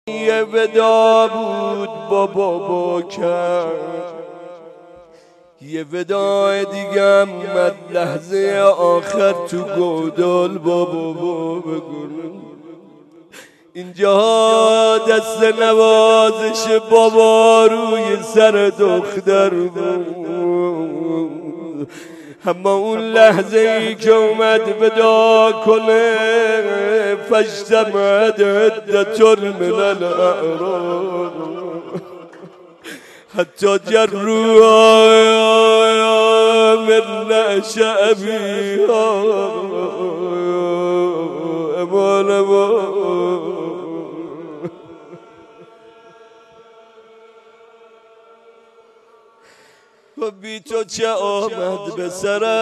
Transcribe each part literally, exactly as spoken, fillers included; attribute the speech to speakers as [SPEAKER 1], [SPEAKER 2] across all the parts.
[SPEAKER 1] یه ودا بود با بابا کرد، یه ودا دیگه مد لحظه آخر تو گودال با بابا بگن. اینجا دست نوازش بابا روی سر دختر بود، اما اون لحظه ای که اومد ودا کنه فاجتمعت عدة من الأعراب حتی جروها من نشأ بها امان امان. و بی تو چه آمد به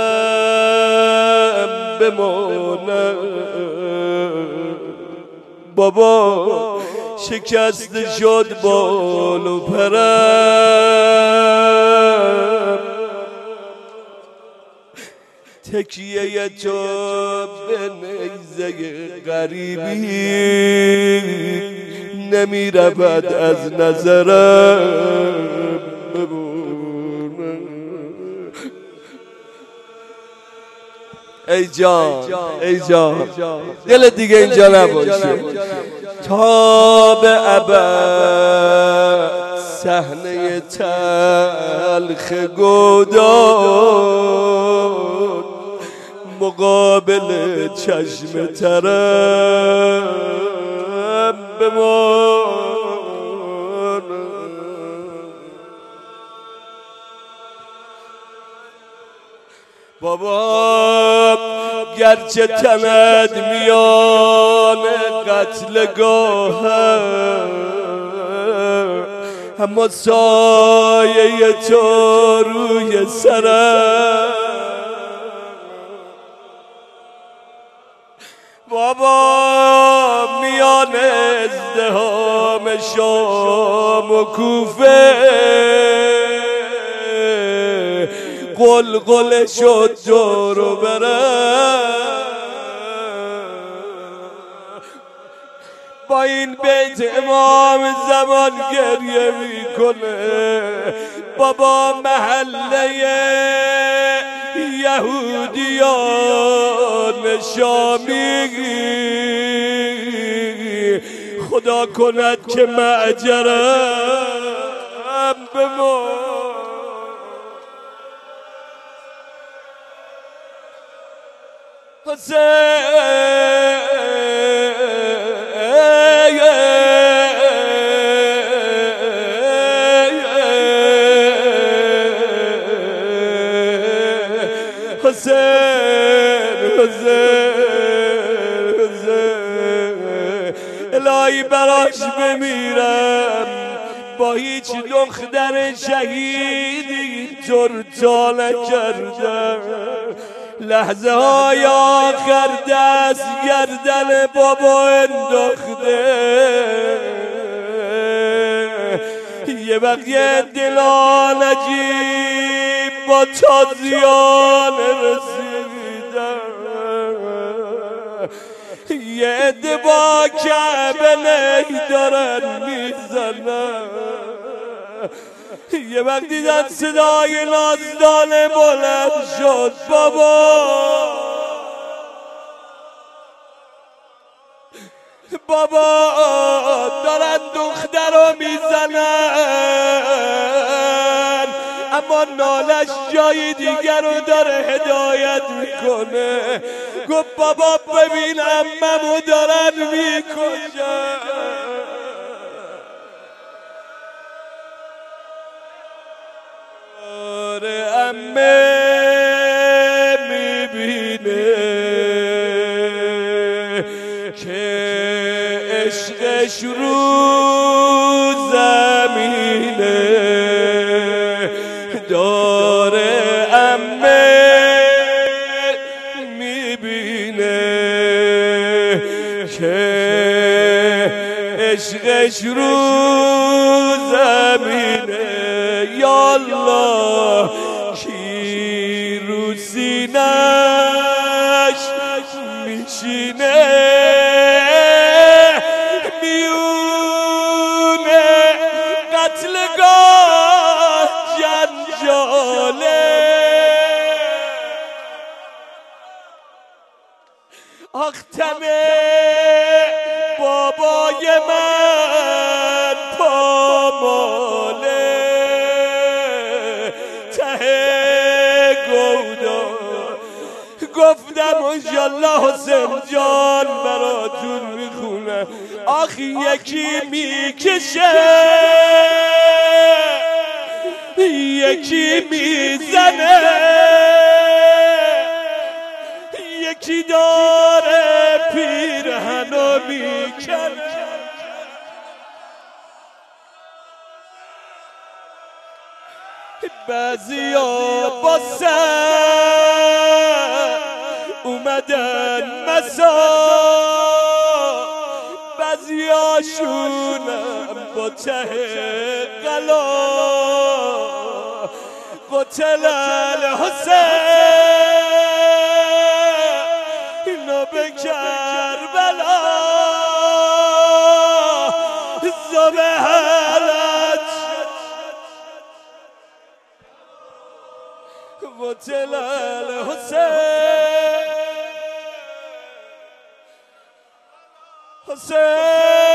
[SPEAKER 1] سرم بمانم، بابا شکست شد بال و پرم، تکیه تو به نیزه غریبی نمی رود از نظرم. ای جان ای جان دل دیگه اینجا نباشه، تا به ابد صحنه تلخ گودال مقابل چشم ترم بمان. بابا گرچه تنت میان قتلگاه اما سایه تو روی سرم. بابا میان ازدحام شام و کوفه قلقل شد دور و برم، با این بیت امام زمان گریه میکنه. بابا محله یهودیان شامی خدا کند که معجرم بمان. حسین الهی براش بمیرم، با هیچ دختر شهیدی ترتا نکردم. لحظه های آخر دست گردن بابا انداخته، یه وقت یه دلان عجیب با تازیان رسیدن، یه عده با کعبه نی دارن میزنن. یه وقت دیدن صدای نازدانه بلند شد، بابا بابا دارن دختر رو میزنن، اما نالش جایی دیگر رو داره هدایت میکنه. گفت بابا ببین عممو دارن میکشن. عمه میبینه که عشقش رو زمینه داره، عمه میبینه که عشقش رو زمینه. یا الله کی رو سینه‌اش میشینه میونه نگاه جنجاله آختمه بابای من پاماله ته گودا گفتم انشالله حسین جان براتون میخونه آخ یکی میکشه یکی میزنه یکی داره پیرهنو میکنه بعضیا با سر اومدن مسا بعضیاشونم با ته قلا قتل الحسین اینو به کربلا زبهلت قتل الحسین حسین